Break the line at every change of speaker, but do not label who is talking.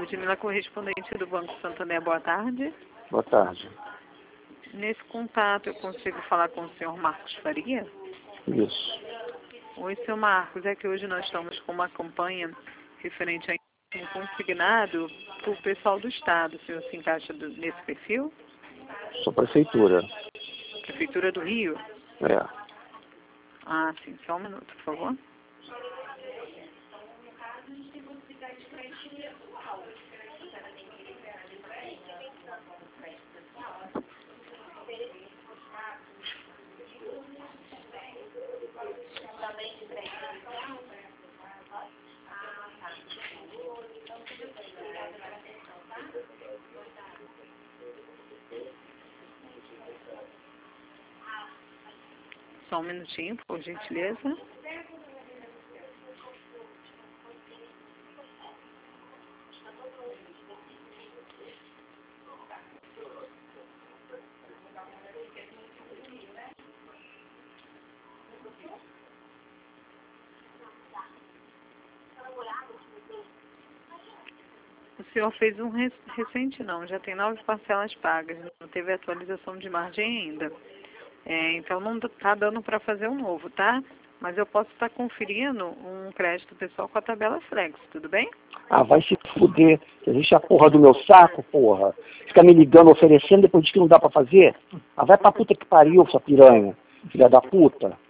Ludmila, correspondente do Banco Santander, boa tarde.
Boa tarde.
Nesse contato eu consigo falar com o senhor Marcos Faria?
Isso.
Oi, senhor Marcos, é que hoje nós estamos com uma campanha referente a um consignado para o pessoal do Estado. O senhor se encaixa nesse perfil?
Sou prefeitura.
Prefeitura do Rio?
É.
Ah, sim, só um minuto, por favor. Só um minutinho, por gentileza. O senhor fez um recente não, já tem 9 parcelas pagas, não teve atualização de margem ainda. Então não está dando para fazer um novo, tá? Mas eu posso estar conferindo um crédito pessoal com a tabela Flex, tudo bem?
Ah, vai se fuder. Existe a porra do meu saco, porra. Fica me ligando, oferecendo, depois diz que não dá pra fazer. Ah, vai pra puta que pariu, sua piranha. Filha da puta.